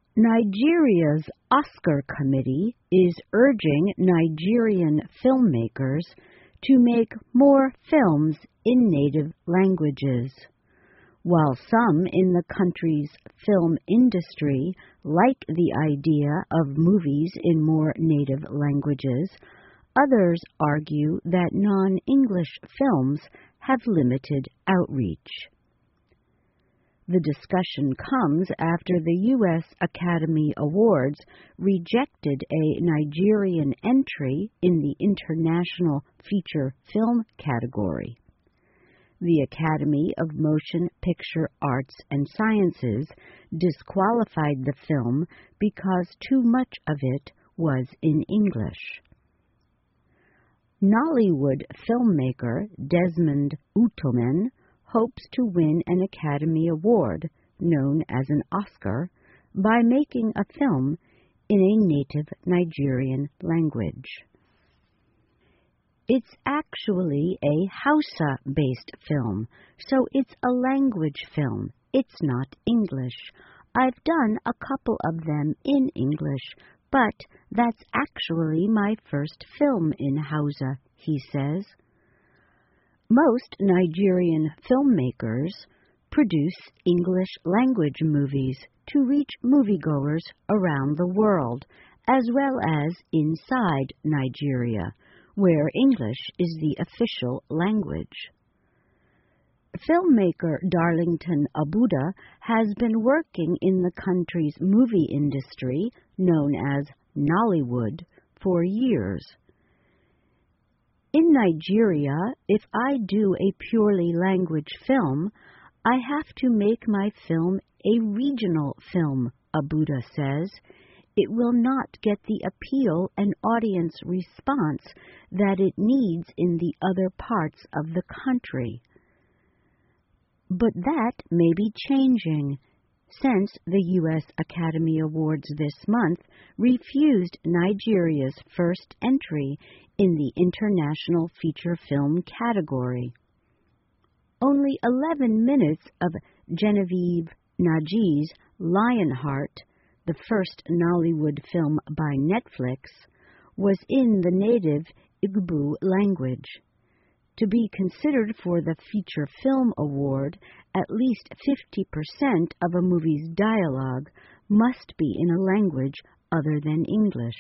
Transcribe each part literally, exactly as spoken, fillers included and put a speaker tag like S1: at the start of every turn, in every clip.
S1: Nigeria's Oscar Committee is urging Nigerian filmmakers to make more films in native languages. While some in the country's film industry like the idea of movies in more native languages, others argue that non-English films have limited outreach. The discussion comes after the U S Academy Awards rejected a Nigerian entry in the International Feature Film category. The Academy of Motion Picture Arts and Sciences disqualified the film because too much of it was in English. Nollywood filmmaker Desmond Utomen hopes to win an Academy Award, known as an Oscar, by making a film in a native Nigerian language. It's actually a Hausa-based film, so it's a language film. It's not English. I've done a couple of them in English, but that's actually my first film in Hausa, he says. Most Nigerian filmmakers produce English-language movies to reach moviegoers around the world, as well as inside Nigeria, where English is the official language. Filmmaker Darlington Abuda has been working in the country's movie industry, known as Nollywood, for years. In Nigeria, if I do a purely language film, I have to make my film a regional film, Abuda says. It will not get the appeal and audience response that it needs in the other parts of the country. But that may be changing, since the U S Academy Awards this month refused Nigeria's first entry in the International Feature Film category. Only eleven minutes of Genevieve Naji's Lionheart, the first Nollywood film by Netflix, was in the native Igbo language. To be considered for the Feature Film Award, at least fifty percent of a movie's dialogue must be in a language other than English.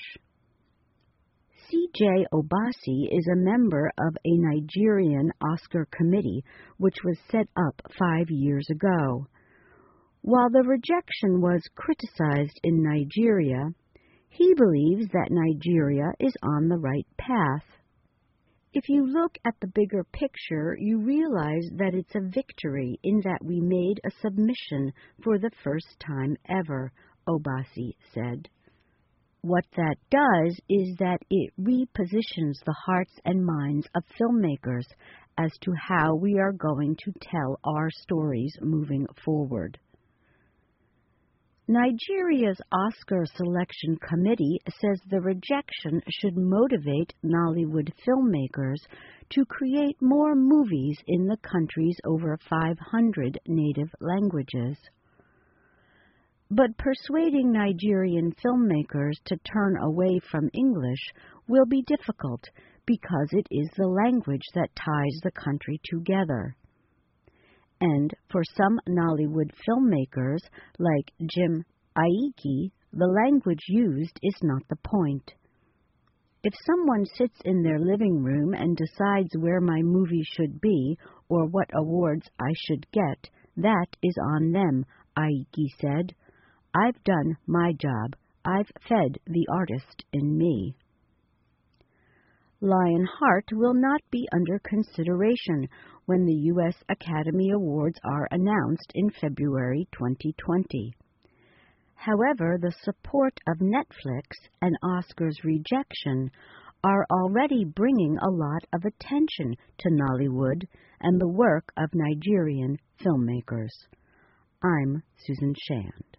S1: C J Obasi is a member of a Nigerian Oscar committee which was set up five years ago. While the rejection was criticized in Nigeria, he believes that Nigeria is on the right path. If you look at the bigger picture, you realize that it's a victory in that we made a submission for the first time ever, Obasi said. What that does is that it repositions the hearts and minds of filmmakers as to how we are going to tell our stories moving forward. Nigeria's Oscar Selection Committee says the rejection should motivate Nollywood filmmakers to create more movies in the country's over five hundred native languages. But persuading Nigerian filmmakers to turn away from English will be difficult because it is the language that ties the country together. And for some Nollywood filmmakers, like Jim Aiki, the language used is not the point. If someone sits in their living room and decides where my movie should be or what awards I should get, that is on them, Aiki said. I've done my job. I've fed the artist in me. Lionheart will not be under consideration when the U S Academy Awards are announced in February twenty twenty. However, the support of Netflix and Oscar's rejection are already bringing a lot of attention to Nollywood and the work of Nigerian filmmakers. I'm Susan Shand.